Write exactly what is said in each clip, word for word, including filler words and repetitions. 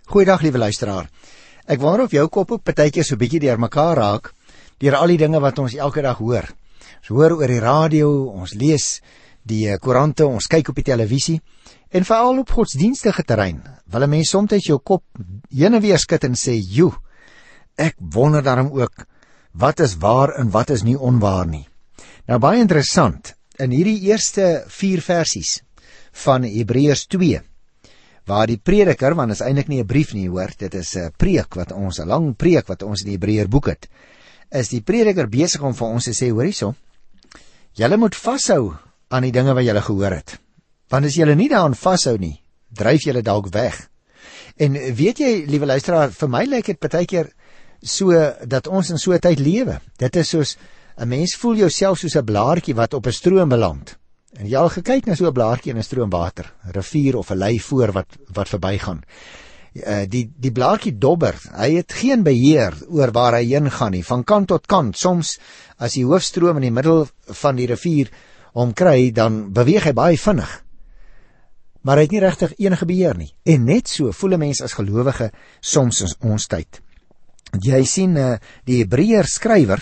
Goeiedag, liewe luisteraar. Ek wonder of jou kop ook partykeer so bietjie deur mekaar raak, deur al die dinge wat ons elke dag hoor. Ons hoor oor die radio, ons lees die koerante, ons kyk op die televisie, en veral op godsdienstige terrein, wil 'n mens soms jou kop heen en weer skud en sê, joe, ek wonder daarom ook, wat is waar en wat is nie onwaar nie. Nou, baie interessant, in hierdie eerste vier versies van Hebreërs twee, waar die prediker, want het is eintlik nie 'n brief nie, hoor, dit is 'n preek wat ons, 'n lang preek wat ons in die Hebreër boek het, is die prediker besig om vir ons te sê, hoor hierso, julle moet vashou aan die dinge wat julle gehoor het, want as julle nie daaraan vashou nie, dryf julle dalk weg. En weet jy, liewe luisteraar, vir my lyk dit partykeer so, dat ons in so 'n tyd lewe, dit is soos, 'n mens voel jouself soos 'n blaartjie wat op 'n stroom beland, en jy al gekyk na so 'n blaartjie in 'n stroom water, 'n rivier of 'n lei voor wat, wat verbygaan. Uh, die, die blaartjie dobber, hy het geen beheer oor waar hy heen gaan nie, van kant tot kant. Soms, as die hoofstroom in die middel van die rivier hom kry, dan beweeg hy baie vinnig. Maar hy het nie regtig enige beheer nie. En net so voel 'n mens as gelowige soms in ons tyd. Jy sien, uh, die Hebreër skrywer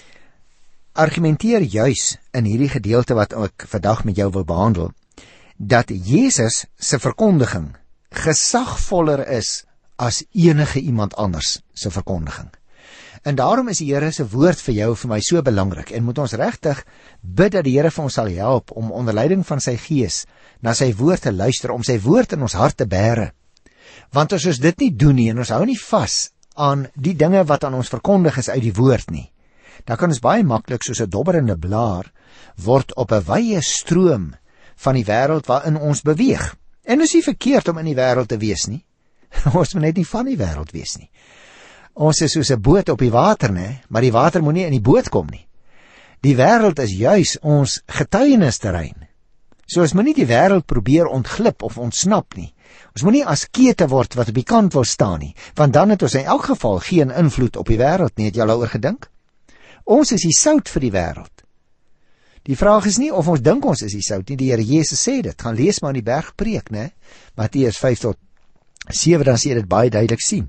argumenteer juis in hierdie gedeelte wat ek vandag met jou wil behandel, dat Jesus se verkondiging gesagvoller is as enige iemand anders se verkondiging. En daarom is die Here se woord vir jou vir my so belangrik, en moet ons regtig bid dat die Here vir ons sal help om onder leiding van sy gees na sy woord te luister, om sy woord in ons hart te bære. Want as ons dit nie doen nie, en ons hou nie vas aan die dinge wat aan ons verkondig is uit die woord nie, dan kan ons baie maklik soos 'n dobberende blaar word op 'n wye stroom van die wêreld waarin ons beweeg. En dit is nie verkeerd om in die wêreld te wees nie. Ons moet net nie van die wêreld wees nie. Ons is soos 'n boot op die water, né? Maar die water moet nie in die boot kom nie. Die wêreld is juis ons getuienisterrein. So ons moet nie die wêreld probeer ontglip of ontsnap nie. Ons moet nie as kete word wat op die kant wil staan nie, want dan het ons in elk geval geen invloed op die wêreld nie. Het jy al oor gedink? Ons is die sout vir die wêreld. Die vraag is nie of ons dink ons is die sout nie, die Here Jesus sê dit. Gaan lees maar in die bergpreek, né? Matteus vyf tot sewe, dan sê jy dit baie duidelik sien.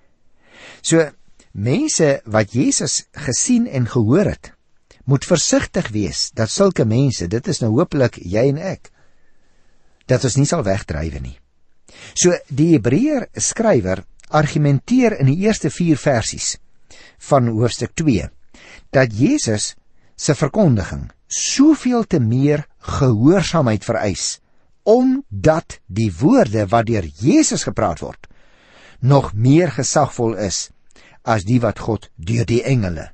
So, mense wat Jesus gesien en gehoor het, moet versigtig wees, dat sulke mense, dit is nou hopelik jy en ek, dat ons nie sal wegdrywe nie. So, die Hebreër skrywer argumenteer in die eerste vier versies van hoofstuk twee, dat Jesus se verkondiging soveel te meer gehoorsaamheid vereis, omdat die woorde wat deur Jesus gepraat word, nog meer gesagvol is as die wat God deur die engele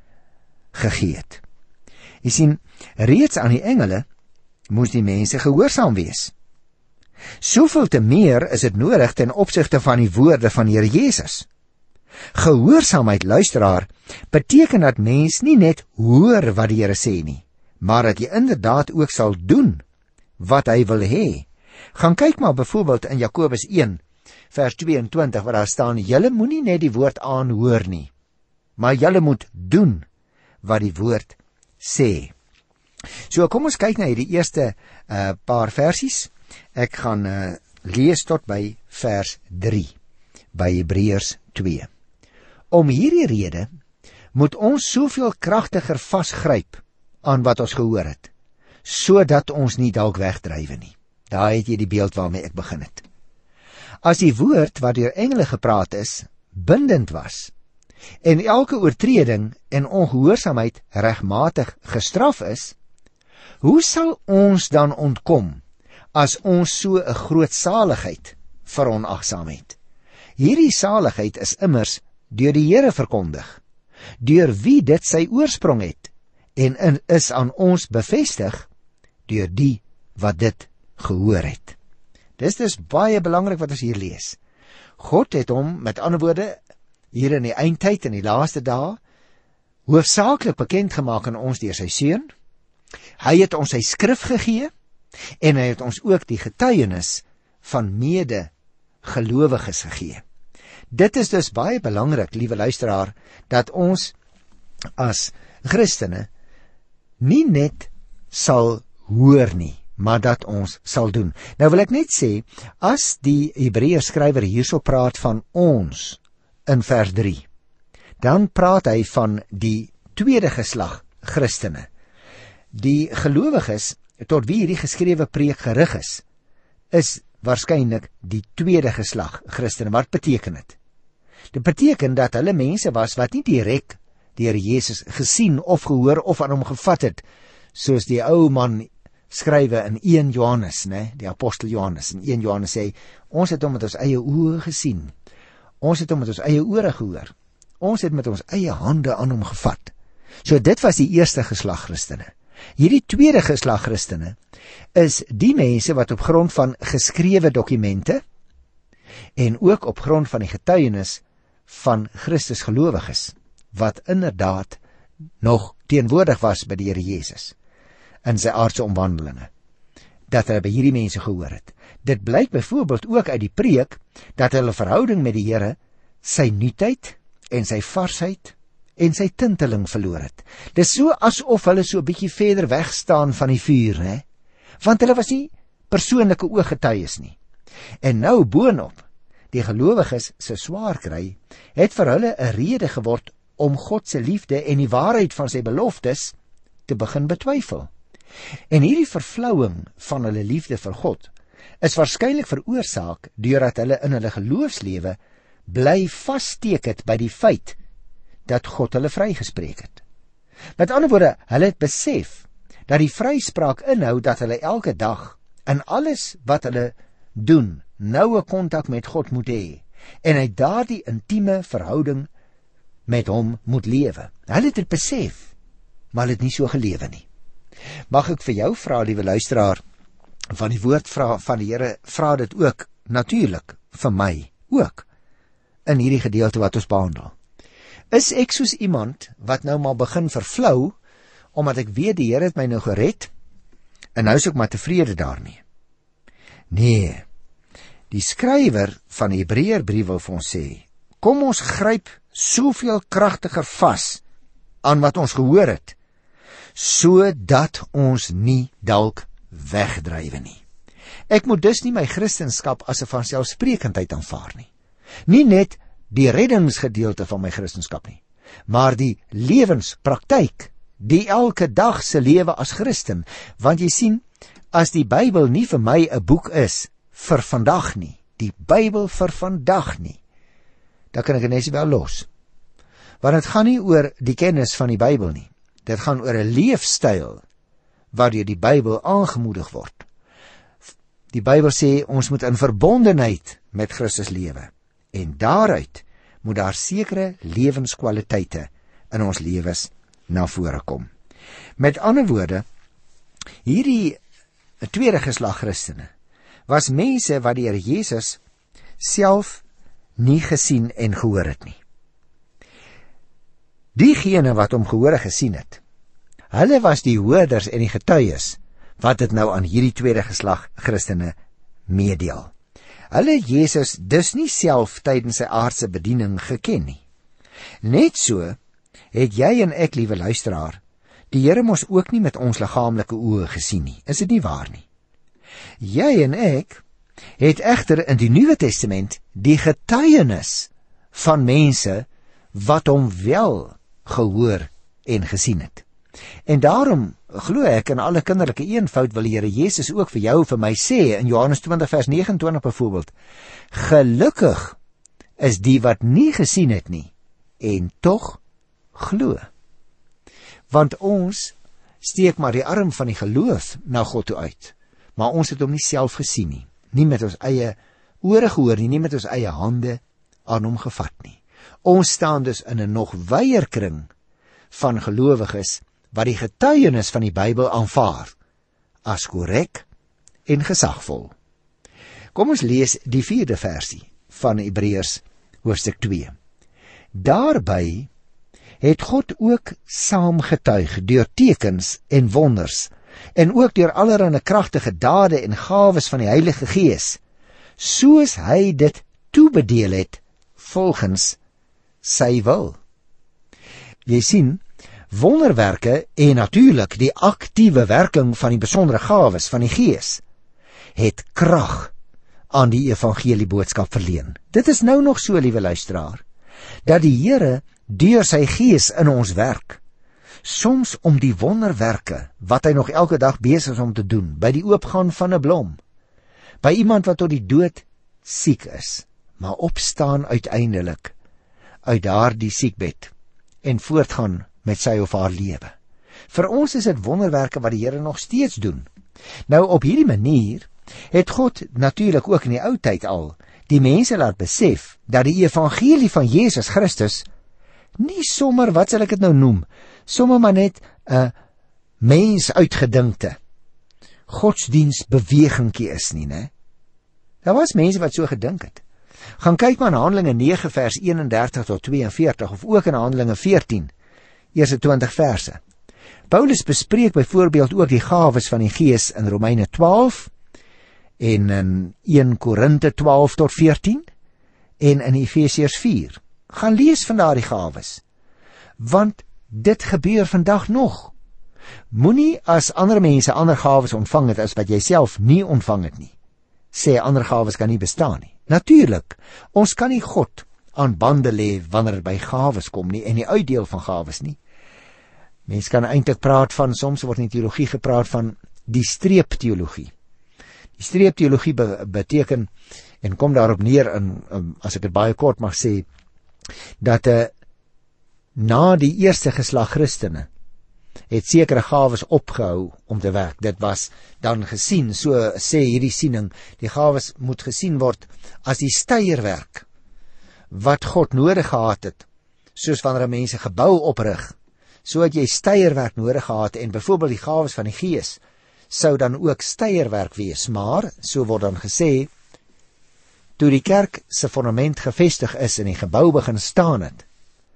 gegee het. Jy sien, reeds aan die engele moes die mense gehoorsaam wees. Soveel te meer is dit nodig ten opsigte van die woorde van Here Jesus. Gehoorsaamheid, luisteraar, beteken dat mens nie net hoor wat die Here sê nie, maar dat jy inderdaad ook sal doen wat hy wil hê. Gaan kyk maar byvoorbeeld in Jakobus een, vers tweeëntwintig, waar daar staan, julle moenie net die woord aanhoor nie, maar julle moet doen wat die woord sê. So, kom ons kyk na hierdie eerste uh, paar versies. Ek gaan uh, lees tot by vers drie, by Hebreërs twee. Om hierdie rede moet ons soveel kragtiger vasgryp aan wat ons gehoor het, sodat ons nie dalk wegdrywe nie. Daar het jy die beeld waarmee ek begin het. As die woord wat deur engele gepraat is, bindend was, en elke oortreding en ongehoorsaamheid regmatig gestraf is, hoe sal ons dan ontkom as ons so 'n groot saligheid veronagsaam het? Hierdie saligheid is immers deur die Here verkondig, deur wie dit sy oorsprong het, en in, is aan ons bevestig deur die wat dit gehoor het. Dis dus baie belangrik wat ons hier lees. God het hom, met ander woorde, hier in die eindtyd, in die laaste dae, hoofsaaklik bekend gemaak aan ons deur sy seun. Hy het ons sy skrif gegee, en hy het ons ook die getuienis van mede gelowiges gegee. Dit is dus baie belangrik, liewe luisteraar, dat ons as Christene nie net sal hoor nie, maar dat ons sal doen. Nou wil ek net sê, as die Hebreërs skrywer hierso praat van ons in vers drie, dan praat hy van die tweede geslag Christene. Die gelowiges tot wie hierdie geskrewe preek gerig is, is waarskynlik die tweede geslag Christene. Wat beteken dit? Dit beteken dat hulle mense was wat nie direk deur Jesus gesien of gehoor of aan hom gevat het, soos die ou man skrywe in Eerste Johannes, né, die apostel Johannes, in Eerste Johannes sê, ons het hom met ons eie oë gesien, ons het hom met ons eie ore gehoor, ons het met ons eie hande aan hom gevat. So dit was die eerste geslag Christene. Hierdie tweede geslag Christene is die mense wat op grond van geskrewe dokumente en ook op grond van die getuienis van Christus gelowiges, wat inderdaad nog teenwoordig was by die Here Jesus in sy aardse omwandelinge, dat hulle by hierdie mense gehoor het. Dit blyk byvoorbeeld ook uit die preek dat hulle verhouding met die Here sy nuutheid en sy varsheid en sy tinteling verloor het. Dis so asof hulle so 'n bietjie verder weg staan van die vuur, hè? Want hulle was nie persoonlike ooggetuies nie. En nou boonop, die gelowiges se swaar kry, het vir hulle 'n rede geword om God se liefde en die waarheid van sy beloftes te begin betwyfel. En hierdie vervlouing van hulle liefde vir God is waarskynlik veroorsaak deurdat hulle in hulle geloofslewe bly vassteek het by die feit dat God hulle vrygespreek het. Met ander woorde, hulle het besef dat die vryspraak inhou dat hulle elke dag in alles wat hulle doen noue kontak met God moet hê en hy daardie intieme verhouding met hom moet lewe. Hulle het dit besef, maar hulle het nie so gelewe nie. Mag ek vir jou vra, liewe luisteraar, van die woord vra, van die Here, vra dit ook, natuurlik, vir my ook, in hierdie gedeelte wat ons behandel. Is ek soos iemand wat nou maar begin vervlou, omdat ek weet die Here het my nou gered, en nou is ek maar tevrede daarmee? Nee, die skrywer van die Hebreërbrief wil vir ons sê, kom ons gryp soveel kragtiger vas aan wat ons gehoor het, sodat ons nie dalk wegdrywe nie. Ek moet dus nie my Christenskap as 'n vanselfsprekendheid aanvaar nie. Nie net die reddingsgedeelte van my Christenskap nie, maar die lewenspraktyk, die elke dag se lewe as Christen. Want jy sien, as die Bybel nie vir my 'n boek is vir vandag nie, die Bybel vir vandag nie, dan kan ek dit net wel los. Want dit gaan nie oor die kennis van die Bybel nie. Dit gaan oor 'n leefstyl waardeur die Bybel aangemoedig word. Die Bybel sê ons moet in verbondenheid met Christus lewe. En daaruit moet daar sekere lewenskwaliteite in ons lewens na vore kom. Met ander woorde, hierdie tweede geslag Christene was mense wat die Here Jesus self nie gesien en gehoor het nie. Diegene wat hom gehoor en gesien het, hulle was die hoorders en die getuies wat dit nou aan hierdie tweede geslag Christene meedeel. Hulle het Jesus dus nie self tydens sy aardse bediening geken nie. Net so het jy en ek, liewe luisteraar, die Here mos ook nie met ons liggaamlike oë gesien nie. Is dit nie waar nie? Jy en ek het egter in die Nuwe Testament die getuienis van mense wat hom wel gehoor en gesien het. En daarom glo ek in alle kinderlike eenvoud wil die Here Jesus ook vir jou vir my sê in Johannes twintig vers nege en twintig byvoorbeeld, gelukkig is die wat nie gesien het nie en tog glo. Want ons steek maar die arm van die geloof na God toe uit, maar ons het hom nie self gesien nie, nie met ons eie ore gehoor nie, nie met ons eie hande aan hom gevat nie. Ons staan dus in 'n nog wyeer kring van gelowiges wat die getuienis van die Bybel aanvaar as korrek en gesagvol. Kom ons lees die vierde versie van Hebreërs hoofstuk twee. Daarby het God ook saamgetuig deur tekens en wonders en ook deur allerlei kragtige dade en gawes van die Heilige Gees, soos hy dit toebedeel het volgens sy wil. Jy sien, Wonderwerke en natuurlik die aktiewe werking van die besondere gawes van die Gees het krag aan die evangelie boodskap verleen. Dit is nou nog so, liewe luisteraar, dat die Here deur sy Gees in ons werk, soms om die wonderwerke wat hy nog elke dag besig is om te doen, by die oopgaan van 'n blom, by iemand wat tot die dood siek is, maar opstaan uiteindelik uit daardie siekbed en voortgaan met sy of haar lewe. Vir ons is dit wonderwerke wat die Here nog steeds doen. Nou op hierdie manier het God natuurlik ook in die ou tyd al die mense laat besef dat die evangelie van Jesus Christus nie sommer, wat sal ek dit nou noem, sommer maar net 'n mens uitgedinkte godsdienstbewegingkie is nie, né? Daar was mense wat so gedink het. Gaan kyk maar in Handelinge nege vers eenendertig tot tweeënveertig of ook in Handelinge veertien, eerste twintig verse. Paulus bespreek byvoorbeeld ook die gawes van die Gees in Romeine twaalf en in een Korinte twaalf tot veertien en in Efesiërs vier. Gaan lees van daardie gawes, want dit gebeur vandag nog. Moenie as ander mense ander gawes ontvang het as wat jy self nie ontvang het nie, sê ander gawes kan nie bestaan nie. Natuurlik, ons kan nie God aan bande lê wanneer dit by gawes kom nie en die uitdeel van gawes nie. Mense kan eintlik praat van, soms word in teologie gepraat van die streepteologie. Die streepteologie be beteken, en kom daarop neer, in, as ek dit baie kort mag sê, dat uh, na die eerste geslag Christene het sekere gawes opgehou om te werk. Dit was dan gesien, so sê hierdie siening, die gawes moet gesien word as die steierwerk wat God nodig gehad het, soos wanneer mense gebou oprig, so het jy steierwerk nodig gehad, en byvoorbeeld die gawes van die Gees sou dan ook steierwerk wees, maar, so word dan gesê, toe die kerk se fondament gevestig is en die gebou begin staan het,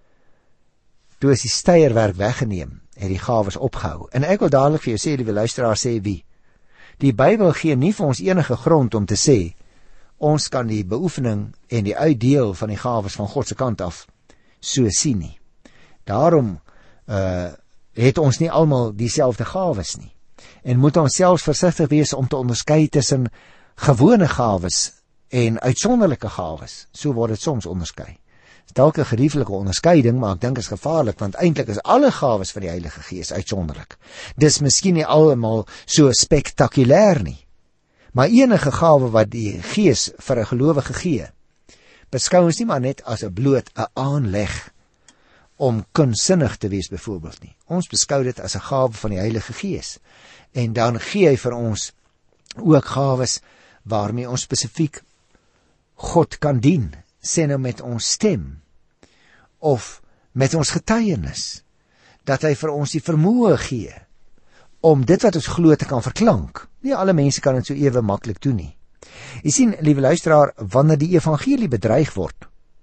toe is die steierwerk weggeneem, het die gawes opgehou. En ek wil dadelik vir jou sê, liewe luisteraar, sê wie? Die Bybel gee nie vir ons enige grond om te sê, ons kan die beoefening en die uitdeel van die gawes van God se kant af so sien nie. Daarom uh, het ons nie almal dieselfde gawes nie. En moet ons selfs versigtig wees om te onderskei tussen gewone gawes en uitsonderlike gawes. So word dit soms onderskei. Dit is dalk 'n gerieflike onderskeiding, maar ek dink is gevaarlik, want eintlik is alle gawes van die Heilige Gees uitsonderlik. Dis miskien nie almal so spektakulêr nie, maar enige gawe wat die Gees vir 'n gelowige gee, beskou ons nie maar net as 'n bloot 'n aanleg om kunstsinnig te wees byvoorbeeld nie. Ons beskou dit as 'n gawe van die Heilige Gees. En dan gee hy vir ons ook gawes waarmee ons spesifiek God kan dien, sê nou met ons stem, of met ons getuienis, dat hy vir ons die vermoë gee, om dit wat ons glo te kan verklank. Nie alle mense kan dit so ewe maklik doen nie. Jy sien, liewe luisteraar, wanneer die evangelie bedreig word,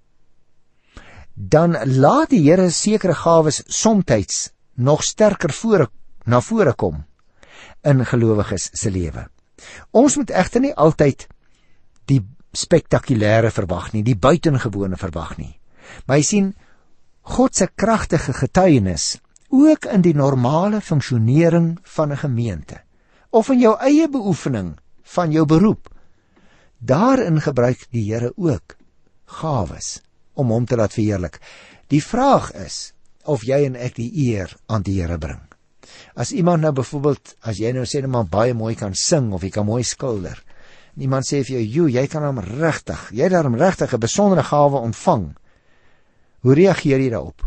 dan laat die Here sekere gawes somtyds nog sterker voor, na vore kom in gelowiges se lewe. Ons moet egter nie altyd die spektakulêre verwag nie, die buitengewone verwag nie. Maar jy sien, God se kragtige getuienis, ook in die normale funksionering van 'n gemeente, of in jou eie beoefening van jou beroep, daarin gebruik die Here ook gawes om hom te laat verheerlik. Die vraag is of jy en ek die eer aan die Here bring. As iemand nou byvoorbeeld, as jy nou sê nou maar baie mooi kan sing, of jy kan mooi skilder, en iemand sê vir jou, joe, jy kan hom regtig, jy het daarom regtig 'n besondere gawe ontvang, hoe reageer jy daarop?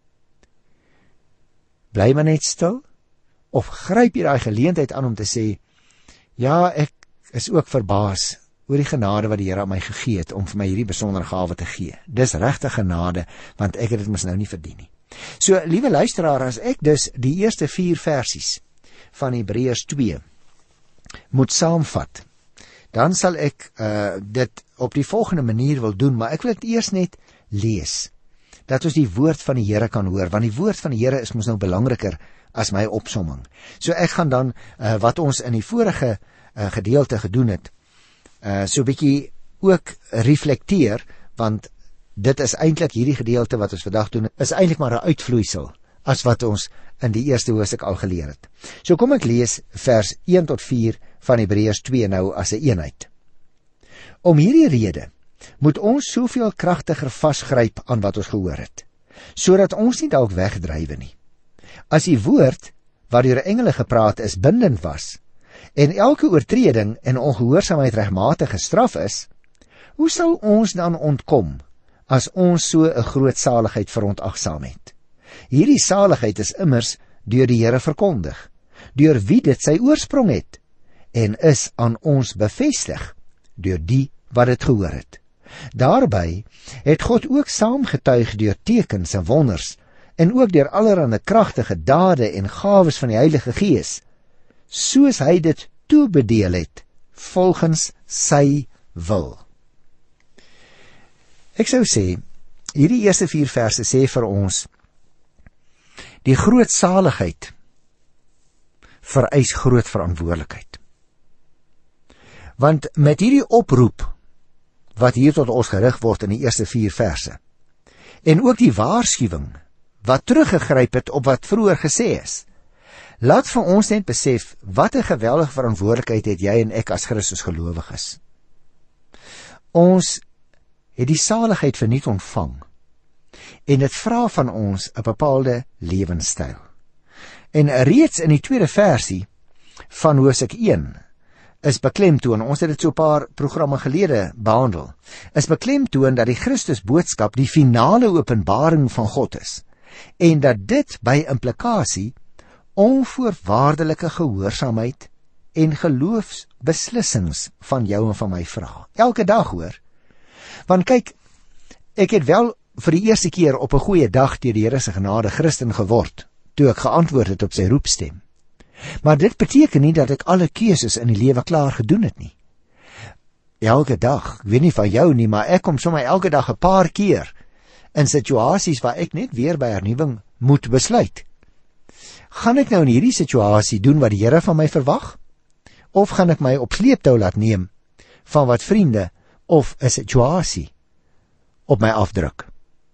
Bly maar net stil, of gryp jy daai geleentheid aan om te sê, ja, ek is ook verbaas oor die genade wat die Here aan my gegee het, om vir my hierdie besondere gawe te gee. Dis regtig genade, want ek het dit mos nou nie verdien nie. So, liewe luisteraar, as ek dus die eerste vier versies van Hebreërs twee moet saamvat, dan sal ek uh, dit op die volgende manier wil doen, maar ek wil dit eers net lees, dat ons die woord van die Here kan hoor, want die woord van die Here is mos nou belangriker as my opsomming. So ek gaan dan, uh, wat ons in die vorige uh, gedeelte gedoen het, uh, so bietjie ook reflekteer, want dit is eintlik hierdie gedeelte wat ons vandag doen, is eintlik maar 'n uitvloeisel as wat ons in die eerste hoofstuk al geleer het. So kom ek lees vers een tot vier van Hebreërs twee nou as 'n eenheid. Om hierdie rede moet ons soveel kragtiger vasgryp aan wat ons gehoor het, sodat ons nie dalk wegdrywe nie. As die woord wat deur engele gepraat is bindend was, en elke oortreding en ongehoorsaamheid regmatig gestraf is, hoe sal ons dan ontkom as ons so 'n groot saligheid verontagsaam het? Hierdie saligheid is immers deur die Here verkondig, deur wie dit sy oorsprong het, en is aan ons bevestig deur die wat dit gehoor het. Daarby het God ook saamgetuig deur tekens en wonders, en ook deur allerlei kragtige dade en gawes van die Heilige Gees, soos hy dit toebedeel het, volgens sy wil. Ek sou sê, hierdie eerste vier verse sê vir ons, die groot saligheid vereis groot verantwoordelikheid. Want met hierdie oproep, wat hier tot ons gerig word in die eerste vier verse, en ook die waarskuwing, wat teruggegryp het op wat vroeër gesê is, laat vir ons net besef, wat 'n geweldige verantwoordelikheid het jy en ek as Christus gelowiges. Ons het die saligheid verniet ontvang, en dit vra van ons 'n bepaalde lewenstyl. En reeds in die tweede versie van hoofstuk een is beklemtoon, ons het dit so 'n paar programme gelede behandel, is beklemtoon dat die Christus boodskap die finale openbaring van God is, en dat dit by implikasie onvoorwaardelike gehoorsaamheid en geloofsbeslissings van jou en van my vra. Elke dag hoor. Want kyk, ek het wel vir die eerste keer op 'n goeie dag deur die Here se genade Christen geword, toe ek geantwoord het op sy roepstem. Maar dit beteken nie dat ek alle keuses in die lewe klaar gedoen het nie. Elke dag, ek weet nie van jou nie, maar ek kom sommer elke dag 'n paar keer in situasies waar ek net weer by hernuwing moet besluit. Gaan ek nou in hierdie situasie doen wat die Here van my verwag? Of gaan ek my op sleeptou laat neem van wat vriende of 'n situasie op my afdruk?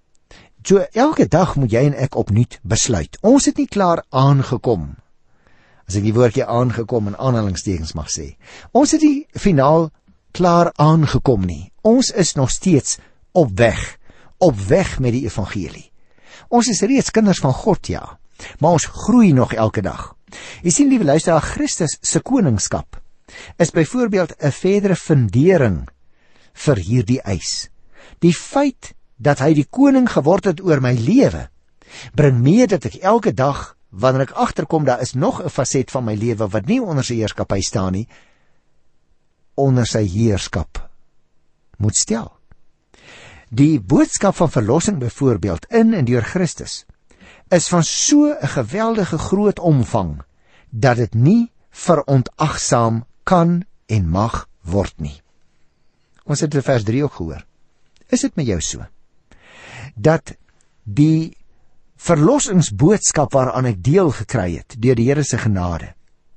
So elke dag moet jy en ek opnuut besluit. Ons het nie klaar aangekom, as ek die woordjie aangekom in aanhalingstekens mag sê. Ons het nie finaal klaar aangekom nie. Ons is nog steeds op weg, op weg met die evangelie. Ons is reeds kinders van God, ja, maar ons groei nog elke dag. Jy sien, liewe luisteraar, Christus se koningskap is byvoorbeeld 'n verdere fundering vir hierdie eis. Die feit dat hy die koning geword het oor my lewe, bring mee dat ek elke dag, wanneer ek agterkom daar is nog 'n faset van my lewe wat nie onder sy heerskappy staan nie, onder sy heerskap moet stel. Die boodskap van verlossing byvoorbeeld in en deur Christus is van so 'n geweldige groot omvang dat dit nie verontagsaam kan en mag word nie. Ons het in vers drie ook gehoor. Is dit met jou so? Dat die verlossingsboodskap waaraan ek deel gekry het deur die Here se genade,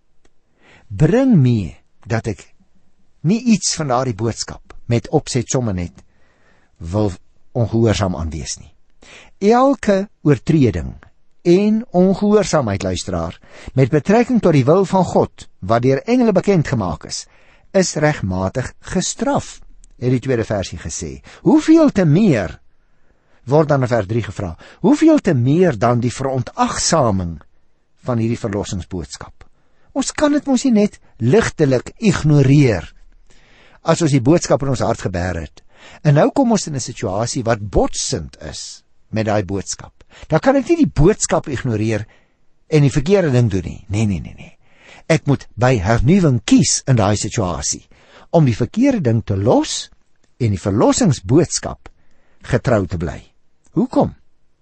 bring mee dat ek nie iets van daardie boodskap met opset sommer net wil ongehoorsaam aan wees nie. Elke oortreding en ongehoorsaamheid, luisteraar, met betrekking tot die wil van God, wat deur engele bekend gemaak is, is regmatig gestraf, het die tweede versie gesê. Hoeveel te meer, word dan in vers drie gevra, hoeveel te meer dan die verontagsaming van hierdie verlossingsboodskap? Ons kan dit mos nie net ligtelik ignoreer, as ons die boodskap in ons hart gebeer het. En nou kom ons in 'n situasie wat botsend is met daai boodskap. Dan kan ek nie die boodskap ignoreer en die verkeerde ding doen nie. Nee, nee, nee, nee. Ek moet by hernuwing kies in daai situasie, om die verkeerde ding te los en die verlossingsboodskap getrou te bly. Hoekom?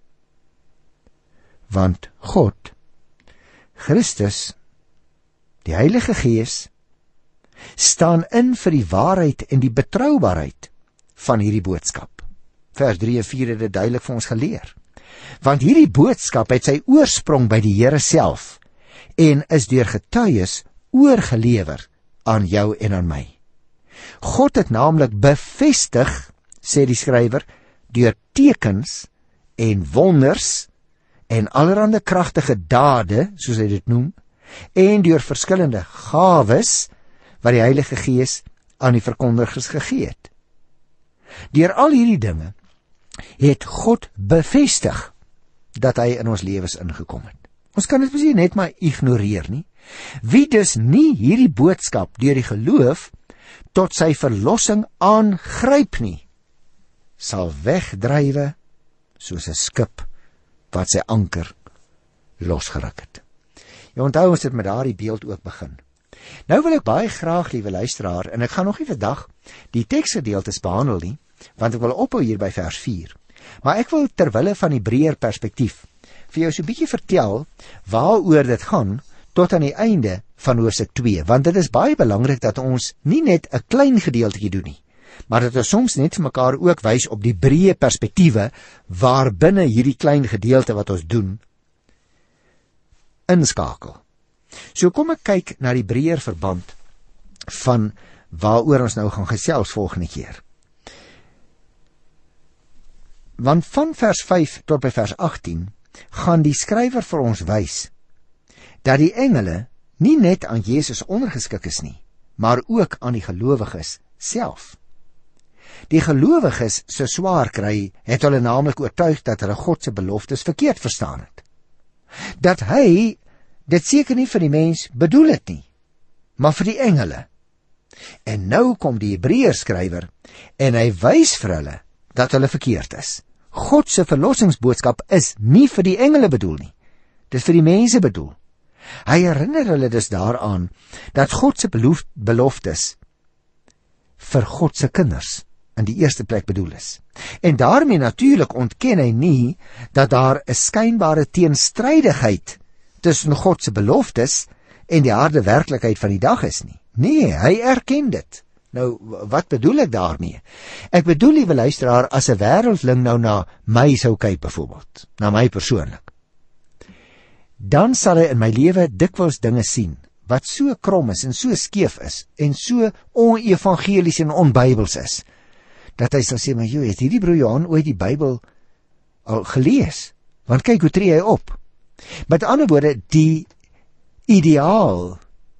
Want God, Christus, die Heilige Gees, staan in vir die waarheid en die betroubaarheid van hierdie boodskap. Vers drie en vier het dit duidelik vir ons geleer. Want hierdie boodskap het sy oorsprong by die Here self en is deur getuies oorgelewer aan jou en aan my. God het naamlik bevestig, sê die skrywer, deur tekens en wonders en allerhande kragtige dade, soos hy dit noem, en deur verskillende gawes wat die Heilige Gees aan die verkondigers gegee het. Deur al hierdie dinge het God bevestig dat hy in ons lewens ingekom het. Ons kan dit mos net maar ignoreer nie. Wie dus nie hierdie boodskap deur die geloof tot sy verlossing aangryp nie, sal wegdrywe soos 'n skip wat sy anker losgeruk het. Jy onthou ons het met daardie beeld ook begin. Nou wil ek baie graag, liewe luisteraar, en ek gaan nog nie vandag die teksgedeeltes behandel nie, want ek wil ophou hier by vers vier. Maar ek wil terwille van die breër perspektief vir jou so 'n bietjie vertel waaroor dit gaan tot aan die einde van hoofstuk twee, want dit is baie belangrik dat ons nie net 'n klein gedeeltjie doen nie, maar dat ons soms net vir mekaar ook wys op die breë perspektiewe waarbinne hierdie klein gedeelte wat ons doen inskakel. So kom ek kyk na die breër verband van waaroor ons nou gaan gesels volgende keer. Want van vers vyf tot by vers agttien gaan die skrywer vir ons wys dat die engele nie net aan Jesus ondergeskik is nie, maar ook aan die gelowiges self. Die gelowiges se swaar kry het hulle naamlik oortuig dat hulle God se beloftes verkeerd verstaan het. Dat hy dit seker nie vir die mens bedoel het nie, maar vir die engele. En nou kom die Hebreërskrywer en hy wys vir hulle dat hulle verkeerd is. God se verlossingsboodskap is nie vir die engele bedoel nie. Dit is vir die mense bedoel. Hy herinner hulle dus daaraan dat God se beloof, beloftes vir God se kinders in die eerste plek bedoel is. En daarmee natuurlik ontken hy nie dat daar 'n skynbare teenstrydigheid tussen God se beloftes en die harde werklikheid van die dag is nie. Nee, hy erken dit. Nou, wat bedoel ek daarmee? Ek bedoel, liewe luisteraar, as 'n wêreldling nou na my sou kyk byvoorbeeld, na my persoonlik, dan sal hy in my lewe dikwels dinge sien wat so krom is en so skeef is en so onevangelies en onbybels is, dat hy sal sê, maar joh, het hierdie broer Johan ooit die Bybel al gelees? Want kyk hoe tree hy op. Met ander woorde, die ideaal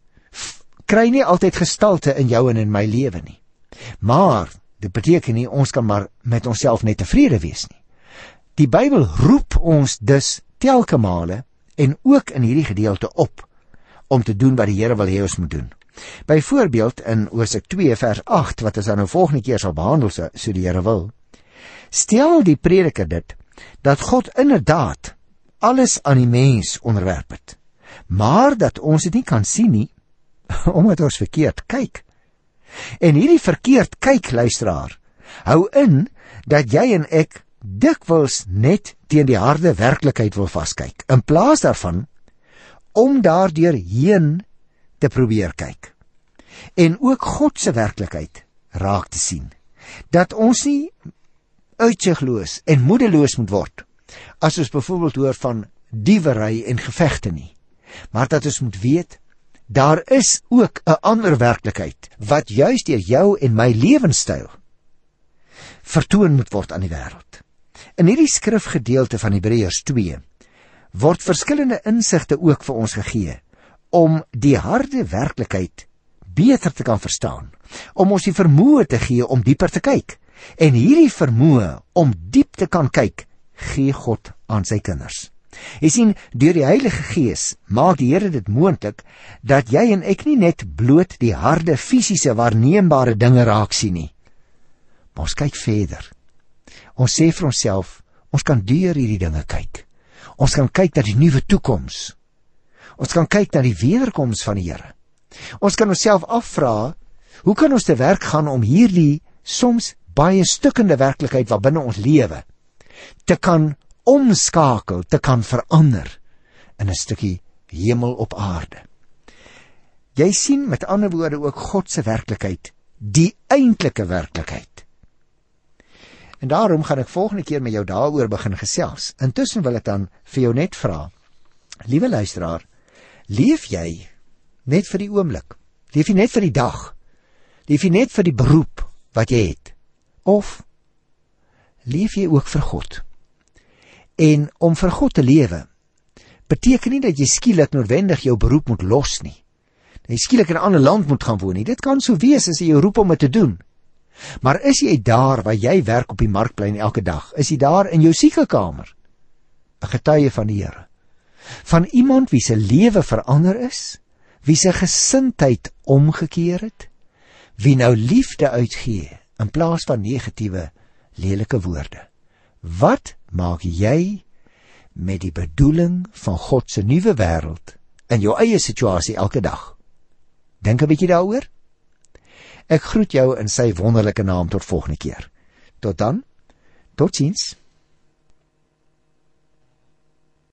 kry nie altyd gestalte in jou en in my lewe nie. Maar dit beteken nie ons kan maar met onsself net tevrede wees nie. Die Bybel roep ons dus telke male en ook in hierdie gedeelte op om te doen wat die Here wil hê ons moet doen. Byvoorbeeld in Hosea twee vers agt, wat ons dan nou volgende keer sal behandel, so, so die Here wil, stel die prediker dit, dat God inderdaad alles aan die mens onderwerp het, maar dat ons dit nie kan sien nie, omdat ons verkeerd kyk. En hierdie verkeerd kyk, luisteraar, hou in dat jy en ek dikwels net teen die harde werklikheid wil vaskyk, in plaas daarvan om daardeur heen te probeer kyk. En ook God se werklikheid raak te sien. Dat ons nie uitsigloos en moedeloos moet word, as ons byvoorbeeld hoor van diewery en gevegte nie, maar dat ons moet weet, daar is ook 'n ander werklikheid, wat juist deur jou en my lewenstyl vertoon moet word aan die wêreld. In hierdie skrifgedeelte van Hebreërs twee word verskillende insigte ook vir ons gegee, om die harde werklikheid beter te kan verstaan, om ons die vermoë te gee om dieper te kyk. En hierdie vermoë om diep te kan kyk, gee God aan sy kinders. Jy sien, deur die Heilige Gees maak die Here dit moontlik dat jy en ek nie net bloot die harde fisiese waarneembare dinge raak sien nie, maar ons kyk verder. Ons sê vir onsself, ons kan deur hierdie dinge kyk. Ons kan kyk na die nuwe toekoms. Ons kan kyk na die wederkoms van die Here. Ons kan onsself afvra, hoe kan ons te werk gaan om hierdie soms baie stukkende werklikheid wat binne ons lewe te kan omskakel, te kan verander in 'n stukkie hemel op aarde. Jy sien met ander woorde ook God se werklikheid, die eintlike werklikheid. En daarom gaan ek volgende keer met jou daaroor begin gesels. Intussen wil ek dan vir jou net vra, liewe luisteraar, leef jy net vir die oomblik? Leef jy net vir die dag? Leef jy net vir die beroep wat jy het? Of leef jy ook vir God? En om vir God te lewe, beteken nie dat jy skielik noodwendig jou beroep moet los nie. Dat jy skielik in 'n ander land moet gaan woon nie. Dit kan so wees as jy jou roep om dit te doen. Maar is jy daar waar jy werk op die markplein elke dag? Is jy daar in jou siekekamer? 'n Getuie van die Here. Van iemand wie se lewe verander is, wie se gesindheid omgekeer het, wie nou liefde uitgee in plaas van negatiewe, lelike woorde. Wat maak jy met die bedoeling van God se nuwe wêreld in jou eie situasie elke dag? Dink 'n bietjie daaroor. Ek groet jou in sy wonderlike naam tot volgende keer. Tot dan, totsiens.